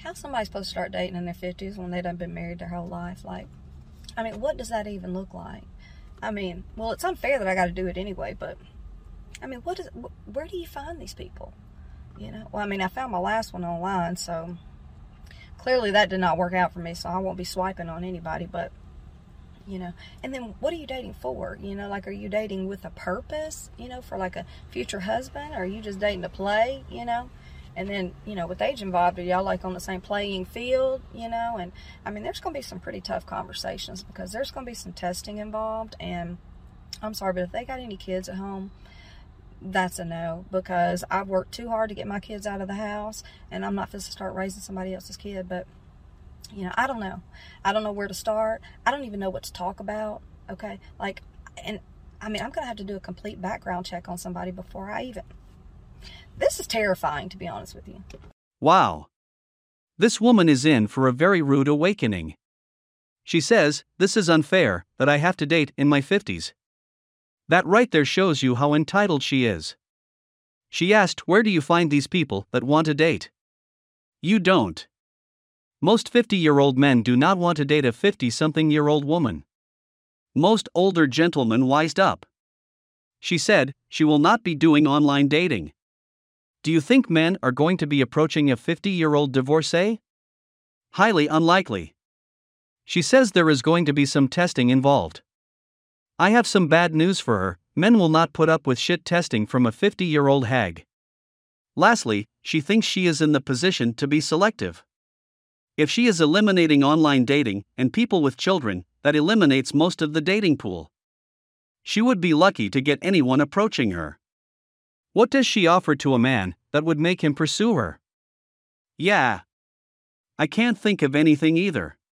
how's somebody supposed to start dating in their 50s when they done been married their whole life? Like, I mean, what does that even look like? I mean, well, it's unfair that I got to do it anyway, but I mean, where do you find these people? You know, well, I mean, I found my last one online, so clearly that did not work out for me, so I won't be swiping on anybody, but, you know, and then what are you dating for? You know, like, are you dating with a purpose, you know, for like a future husband, or are you just dating to play, you know? And then, you know, with age involved, are y'all like on the same playing field, you know? And I mean, there's going to be some pretty tough conversations because there's going to be some testing involved, and I'm sorry, but if they got any kids at home, that's a no, because I've worked too hard to get my kids out of the house, and I'm not supposed to start raising somebody else's kid. But, you know, I don't know. I don't know where to start. I don't even know what to talk about, okay? Like, and I mean, I'm going to have to do a complete background check on somebody before I even... This is terrifying, to be honest with you. Wow. This woman is in for a very rude awakening. She says, "This is unfair, that I have to date in my 50s. That right there shows you how entitled she is. She asked, where do you find these people that want to date? You don't. Most 50-year-old men do not want to date a 50-something-year-old woman. Most older gentlemen wised up. She said, she will not be doing online dating. Do you think men are going to be approaching a 50-year-old divorcee? Highly unlikely. She says there is going to be some testing involved. I have some bad news for her, men will not put up with shit testing from a 50-year-old hag. Lastly, she thinks she is in the position to be selective. If she is eliminating online dating and people with children, that eliminates most of the dating pool. She would be lucky to get anyone approaching her. What does she offer to a man that would make him pursue her? Yeah. I can't think of anything either.